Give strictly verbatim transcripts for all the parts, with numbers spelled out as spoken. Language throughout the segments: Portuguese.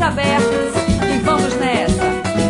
portas abertas e vamos nessa.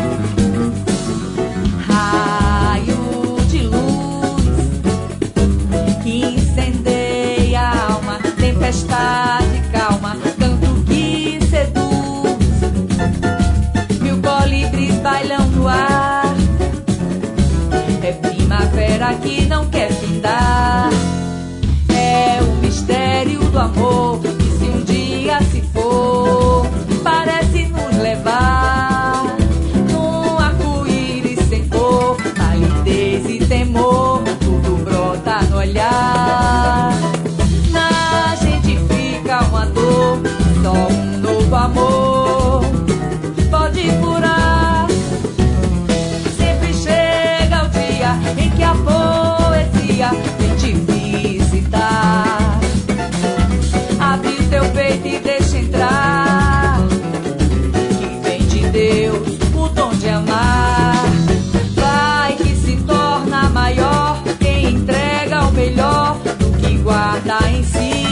Raio de luz que incendeia a alma, tempestade calma, canto que seduz. Mil colibris bailam no ar, é primavera que não quer findar. É o mistério do amor que, se um dia se for, parece nos levar num arco-íris sem cor. Palidez e temor, tudo brota no olhar. Na gente fica uma dor, só um novo amor pode curar. Sempre chega o dia em que a poesia vem te visitar. Abre teu peito e deixa entrar, que vem de Deus o dom de amar. Vai que se torna maior quem entrega o melhor do que guarda em si.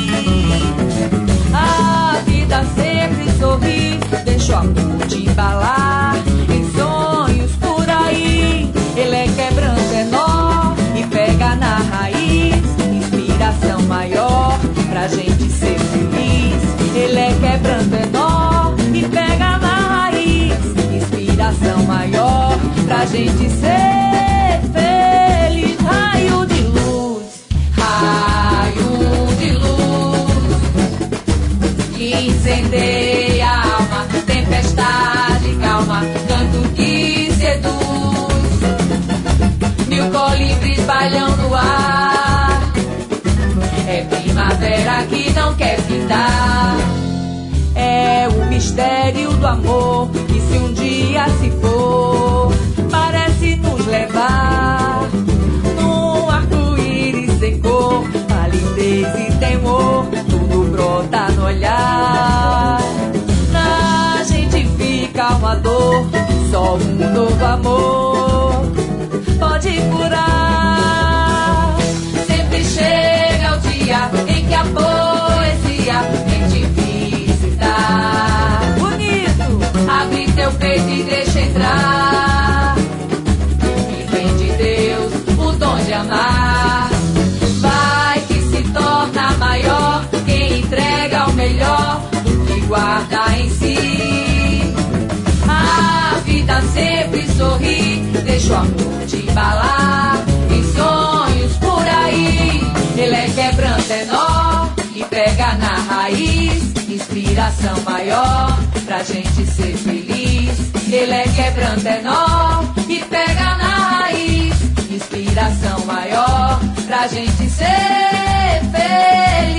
A vida sempre sorri, deixa o amor te embalar em sonhos por aí. Ele é quebrando é nó e pega na raiz, inspiração maior pra gente ser feliz. Ele é quebrando é nó e pega na raiz, inspiração maior pra gente ser feliz. Raio de luz, raio de luz que incendeia a alma, tempestade calma, canto que seduz. Mil colibris bailam no ar, é primavera que não quer findar. É o mistério do amor que, se um dia se for, parece nos levar num arco-íris sem cor. Palidez e temor, tudo brota no olhar. Na gente fica uma dor, só um novo amor pode curar. Sempre chega o dia em que a poesia vem te visitar. Bonito! Abre teu peito e deixa entrar, que vem de Deus o dom de amar. Vai que se torna maior quem entrega o melhor do que guarda em si. A vida sempre sorri, deixa o amor te embalar em sonhos por aí. Ele é quebrando é nó e pega na raiz, inspiração maior pra gente ser feliz. Ele é quebrando é nó e pega na raiz, inspiração maior pra gente ser feliz.